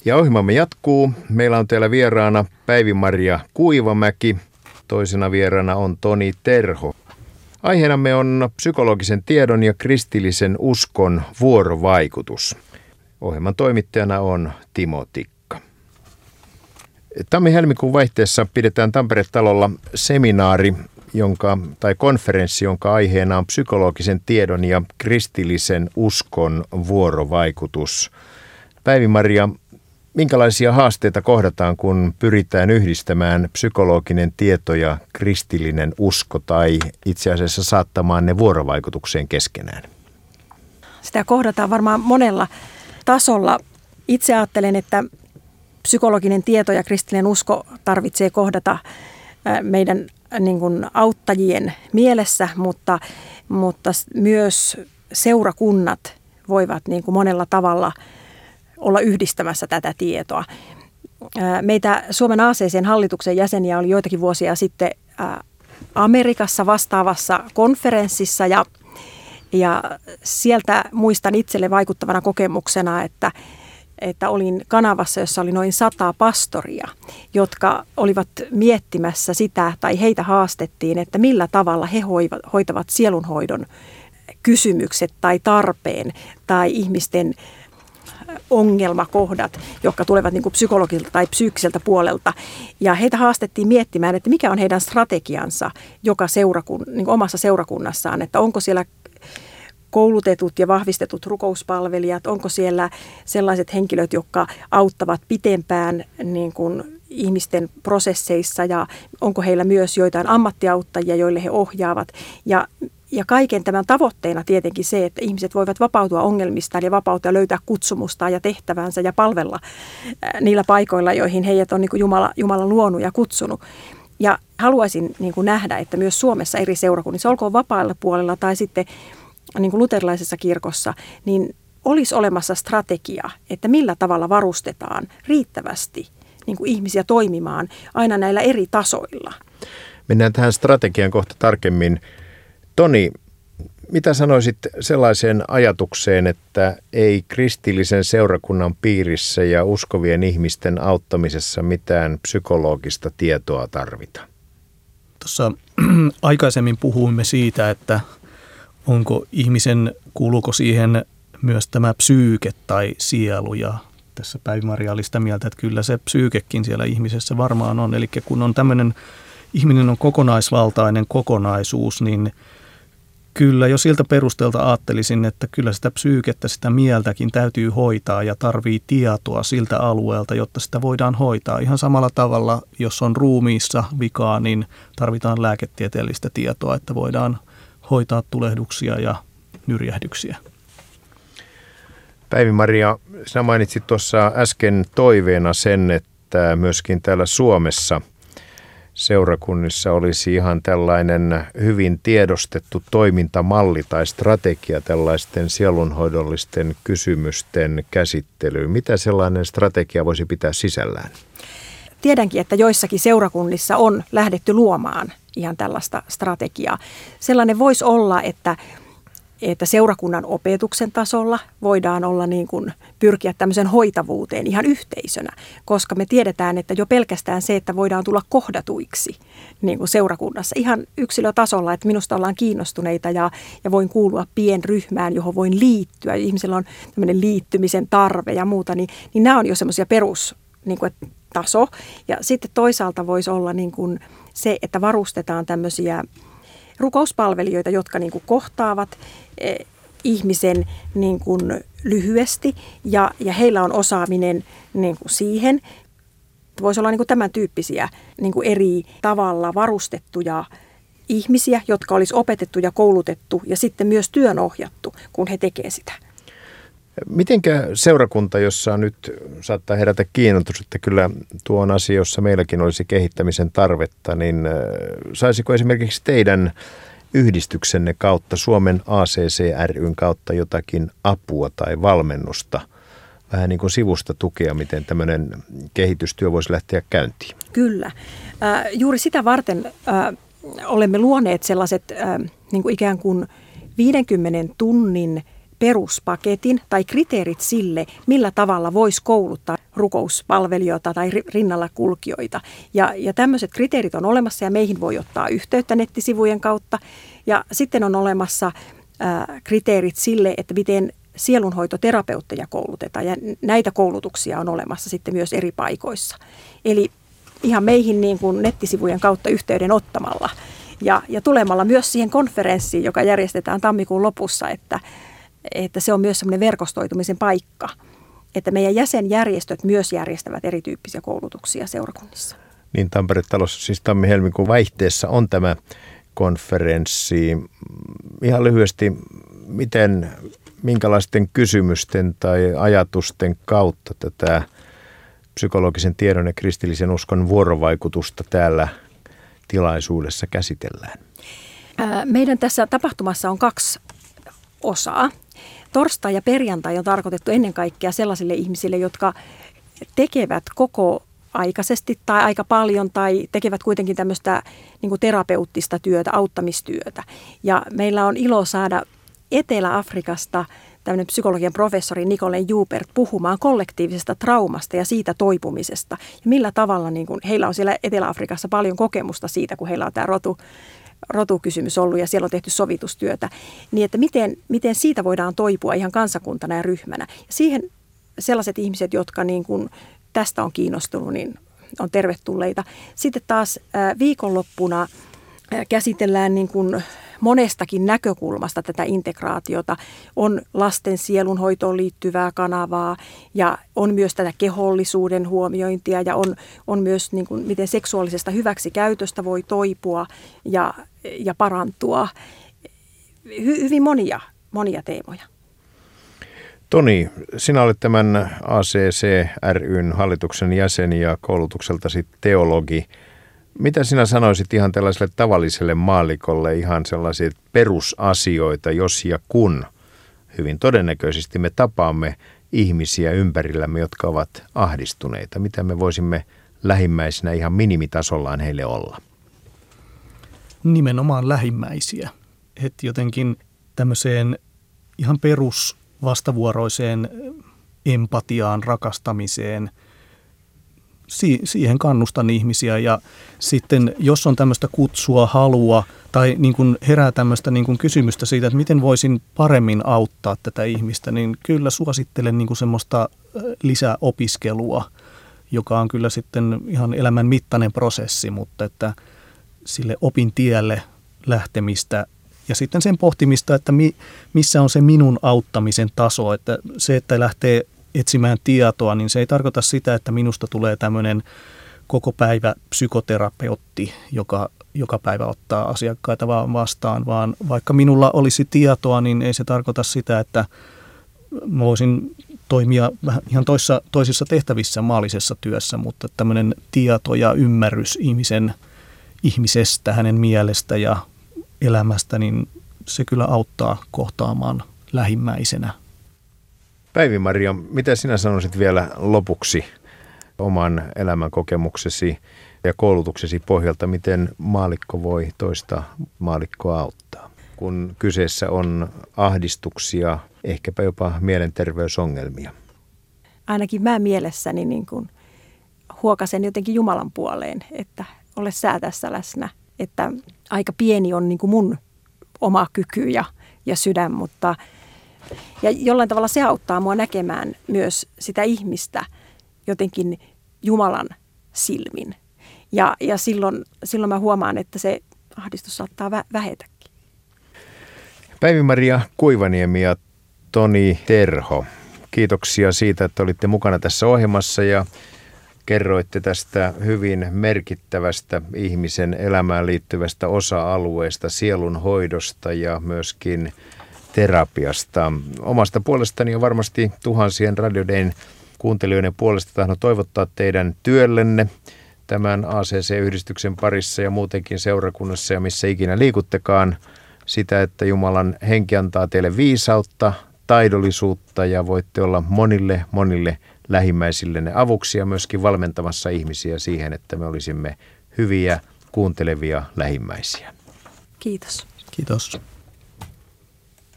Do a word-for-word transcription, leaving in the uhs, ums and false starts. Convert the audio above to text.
Ja ohjelmamme jatkuu. Meillä on täällä vieraana Päivi-Maria Kuivamäki. Toisena vieraana on Toni Terho. Aiheenamme on psykologisen tiedon ja kristillisen uskon vuorovaikutus. Ohjelman toimittajana on Timo Tikka. Tammi-helmikuun vaihteessa pidetään Tampere-talolla seminaari, jonka, tai konferenssi, jonka aiheena on psykologisen tiedon ja kristillisen uskon vuorovaikutus. Päivi-Maria, minkälaisia haasteita kohdataan, kun pyritään yhdistämään psykologinen tieto ja kristillinen usko tai itse asiassa saattamaan ne vuorovaikutukseen keskenään? Sitä kohdataan varmaan monella tasolla. Itse ajattelen, että psykologinen tieto ja kristillinen usko tarvitsee kohdata meidän niin kuin auttajien mielessä, mutta, mutta myös seurakunnat voivat niin kuin monella tavalla olla yhdistämässä tätä tietoa. Meitä Suomen A C C:n hallituksen jäseniä oli joitakin vuosia sitten Amerikassa vastaavassa konferenssissa ja, ja sieltä muistan itselle vaikuttavana kokemuksena, että, että olin kanavassa, jossa oli noin sata pastoria, jotka olivat miettimässä sitä tai heitä haastettiin, että millä tavalla he hoitavat sielunhoidon kysymykset tai tarpeen tai ihmisten ongelmakohdat, jotka tulevat niin kuin psykologilta tai psyykkiseltä puolelta. Ja heitä haastettiin miettimään, että mikä on heidän strategiansa joka seurakun, niin kuin omassa seurakunnassaan, että onko siellä koulutetut ja vahvistetut rukouspalvelijat, onko siellä sellaiset henkilöt, jotka auttavat pitempään niin kuin ihmisten prosesseissa ja onko heillä myös joitain ammattiauttajia, joille he ohjaavat. Ja Ja kaiken tämän tavoitteena tietenkin se, että ihmiset voivat vapautua ongelmistaan ja vapautua löytää kutsumustaan ja tehtävänsä ja palvella niillä paikoilla, joihin heidät on niin kuin Jumala, Jumala luonut ja kutsunut. Ja haluaisin niin kuin nähdä, että myös Suomessa eri seurakunnissa, olkoon vapaalla puolella tai sitten niin kuin luterilaisessa kirkossa, niin olisi olemassa strategia, että millä tavalla varustetaan riittävästi niin kuin ihmisiä toimimaan aina näillä eri tasoilla. Mennään tähän strategian kohta tarkemmin. Toni, mitä sanoisit sellaiseen ajatukseen, että ei kristillisen seurakunnan piirissä ja uskovien ihmisten auttamisessa mitään psykologista tietoa tarvita? Tuossa aikaisemmin puhuimme siitä, että onko ihmisen, kuuluuko siihen myös tämä psyyke tai sielu, ja tässä Päivi-Maria oli sitä mieltä, että kyllä se psyykekin siellä ihmisessä varmaan on. Eli kun on tämmöinen, ihminen on kokonaisvaltainen kokonaisuus, niin kyllä jo siltä perusteelta ajattelisin, että kyllä sitä psyykettä, sitä mieltäkin täytyy hoitaa ja tarvii tietoa siltä alueelta, jotta sitä voidaan hoitaa. Ihan samalla tavalla, jos on ruumiissa vikaa, niin tarvitaan lääketieteellistä tietoa, että voidaan hoitaa tulehduksia ja nyrjähdyksiä. Päivi-Maria, sinä mainitsit tuossa äsken toiveena sen, että myöskin täällä Suomessa seurakunnissa olisi ihan tällainen hyvin tiedostettu toimintamalli tai strategia tällaisten sielunhoidollisten kysymysten käsittelyyn. Mitä sellainen strategia voisi pitää sisällään? Tiedänkin, että joissakin seurakunnissa on lähdetty luomaan ihan tällaista strategiaa. Sellainen voisi olla, että että seurakunnan opetuksen tasolla voidaan olla niin kuin pyrkiä tämmöisen hoitavuuteen ihan yhteisönä, koska me tiedetään, että jo pelkästään se, että voidaan tulla kohdatuiksi niin kuin seurakunnassa ihan yksilötasolla, että minusta ollaan kiinnostuneita ja, ja voin kuulua pienryhmään, johon voin liittyä. Ihmisellä on tämmöinen liittymisen tarve ja muuta, niin, niin nämä on jo semmoisia perus niin kuin, taso. Ja sitten toisaalta voisi olla niin kuin se, että varustetaan tämmöisiä rukouspalvelijoita, jotka niin kuin kohtaavat eh, ihmisen niin kuin lyhyesti ja, ja heillä on osaaminen niin kuin siihen. Voisi olla niin kuin tämän tyyppisiä niin kuin eri tavalla varustettuja ihmisiä, jotka olisi opetettu ja koulutettu ja sitten myös työnohjattu, kun he tekevät sitä. Mitenkä seurakunta, jossa nyt saattaa herätä kiinnostus, että kyllä tuo on asia, jossa meilläkin olisi kehittämisen tarvetta, niin saisiko esimerkiksi teidän yhdistyksenne kautta, Suomen A C C ry:n kautta jotakin apua tai valmennusta, vähän niin kuin sivusta tukea, miten tämmöinen kehitystyö voisi lähteä käyntiin? Kyllä. Äh, juuri sitä varten äh, olemme luoneet sellaiset äh, niin kuin ikään kuin viidenkymmenen tunnin peruspaketin tai kriteerit sille, millä tavalla voisi kouluttaa rukouspalvelijoita tai rinnalla kulkijoita. Ja, ja tämmöiset kriteerit on olemassa ja meihin voi ottaa yhteyttä nettisivujen kautta. Ja sitten on olemassa ää, kriteerit sille, että miten sielunhoitoterapeutteja koulutetaan ja näitä koulutuksia on olemassa sitten myös eri paikoissa. Eli ihan meihin niin kuin nettisivujen kautta yhteyden ottamalla ja, ja tulemalla myös siihen konferenssiin, joka järjestetään tammikuun lopussa, että, että se on myös semmoinen verkostoitumisen paikka, että meidän jäsenjärjestöt myös järjestävät erityyppisiä koulutuksia seurakunnissa. Niin Tampere-talossa siis tammi-helmikuun vaihteessa on tämä konferenssi. Ihan lyhyesti, miten, minkälaisten kysymysten tai ajatusten kautta tätä psykologisen tiedon ja kristillisen uskon vuorovaikutusta täällä tilaisuudessa käsitellään? Meidän tässä tapahtumassa on kaksi osaa. Torstai ja perjantai on tarkoitettu ennen kaikkea sellaisille ihmisille, jotka tekevät koko aikaisesti tai aika paljon tai tekevät kuitenkin tämmöistä niin kuin terapeuttista työtä, auttamistyötä. Ja meillä on ilo saada Etelä-Afrikasta tämmöinen psykologian professori Nicolen Joubert puhumaan kollektiivisesta traumasta ja siitä toipumisesta. Ja millä tavalla, niin kuin, heillä on siellä Etelä-Afrikassa paljon kokemusta siitä, kun heillä on tämä rotu, rotukysymys ollut ja siellä on tehty sovitustyötä. Niin että miten, miten siitä voidaan toipua ihan kansakuntana ja ryhmänä. Ja siihen sellaiset ihmiset, jotka niin kuin tästä on kiinnostunut, niin on tervetulleita. Sitten taas viikonloppuna käsitellään niin kuin monestakin näkökulmasta tätä integraatiota. On lasten sielunhoitoon liittyvää kanavaa ja on myös tätä kehollisuuden huomiointia ja on, on myös niin kuin, miten seksuaalisesta hyväksikäytöstä voi toipua ja, ja parantua. Hy, hyvin monia, monia teemoja. Toni, sinä olet tämän A C C ry:n hallituksen jäsen ja koulutukseltasi teologi. Mitä sinä sanoisit ihan tällaiselle tavalliselle maallikolle ihan sellaisia perusasioita, jos ja kun hyvin todennäköisesti me tapaamme ihmisiä ympärillämme, jotka ovat ahdistuneita? Mitä me voisimme lähimmäisinä ihan minimitasollaan heille olla? Nimenomaan lähimmäisiä. Että jotenkin tämmöiseen ihan perus vastavuoroiseen empatiaan, rakastamiseen, si- siihen kannustan ihmisiä. Ja sitten jos on tämmöistä kutsua, halua tai niin kuin herää tämmöistä niin kuin kysymystä siitä, että miten voisin paremmin auttaa tätä ihmistä, niin kyllä suosittelen niin kuin semmoista lisäopiskelua, joka on kyllä sitten ihan elämän mittainen prosessi, mutta että sille opin tielle lähtemistä ja sitten sen pohtimista, että mi, missä on se minun auttamisen taso, että se, että lähtee etsimään tietoa, niin se ei tarkoita sitä, että minusta tulee tämmöinen koko päivä psykoterapeutti, joka joka päivä ottaa asiakkaita vaan vastaan, vaan vaikka minulla olisi tietoa, niin ei se tarkoita sitä, että voisin toimia vähän ihan toissa, toisissa tehtävissä maallisessa työssä, mutta tämmöinen tieto ja ymmärrys ihmisen, ihmisestä, hänen mielestä ja elämästä, niin se kyllä auttaa kohtaamaan lähimmäisenä. Päivi-Maria, mitä sinä sanoisit vielä lopuksi oman elämän kokemuksesi ja koulutuksesi pohjalta, miten maallikko voi toista maallikkoa auttaa, kun kyseessä on ahdistuksia, ehkäpä jopa mielenterveysongelmia? Ainakin mä mielessäni niin kuin huokasen jotenkin Jumalan puoleen, että ole sä tässä läsnä, että aika pieni on niin kuin mun oma kyky ja, ja sydän, mutta ja jollain tavalla se auttaa mua näkemään myös sitä ihmistä jotenkin Jumalan silmin. Ja, ja silloin, silloin mä huomaan, että se ahdistus saattaa vä- vähetäkin. Päivi-Maria Kuivaniemi ja Toni Terho, kiitoksia siitä, että olitte mukana tässä ohjelmassa ja kerroitte tästä hyvin merkittävästä ihmisen elämään liittyvästä osa-alueesta, sielunhoidosta ja myöskin terapiasta. Omasta puolestani ja varmasti tuhansien Radio Dayn kuuntelijoiden puolesta tahdon toivottaa teidän työllenne tämän A C C-yhdistyksen parissa ja muutenkin seurakunnassa ja missä ikinä liikuttekaan sitä, että Jumalan henki antaa teille viisautta, taidollisuutta ja voitte olla monille, monille lähimmäisillenne avuksi ja myöskin valmentamassa ihmisiä siihen, että me olisimme hyviä, kuuntelevia lähimmäisiä. Kiitos. Kiitos.